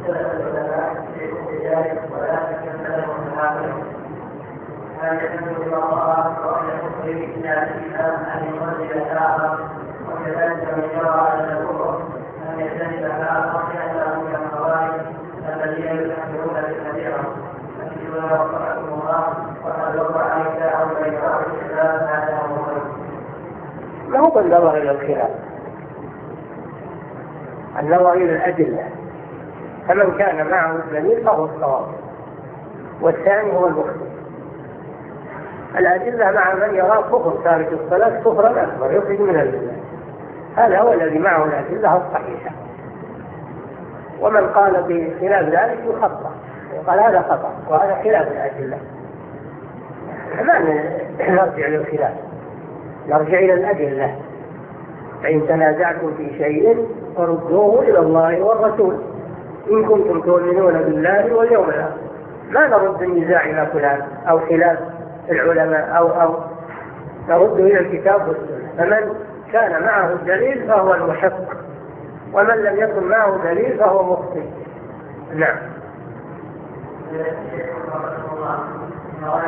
هل يحمل المرأة رأي الكفر إلا الإسلام أن يصلي الآخر وكذلك من جرى على الكفر أن يجتنب الآخر لأنه من الخوارج الذين يكفرون بالكبيرة فكيف وفقكم الله وقد وقع نزاع بين بعض الإسلام هذا هو ما هو النظر إلى الخلاف، النظر إلى الأدلة، فمن كان معه الدليل فهو الصواب والثاني هو المخطئ. الأدلة مع من يرى كفر تارك الصلاة كفرا أكبر يخرج من الملة، هذا هو الذي معه الأدلة الصحيحة، ومن قال بخلاف ذلك يخطأ وقال هذا خطأ وهذا خلاف الأدلة. ما نرجع للخلاف، نرجع إلى الأدلة. فإن تنازعتم في شيء فردوه إلى الله والرسول إن كنتم تؤمنون بالله واليوم الآخر. ما نرد النزاع إلى فلان أو خلاف العلماء أو نرد إلى الكتاب والسنة. فمن كان معه الدليل فهو المحق، ومن لم يكن معه دليل فهو مخطئ. نعم.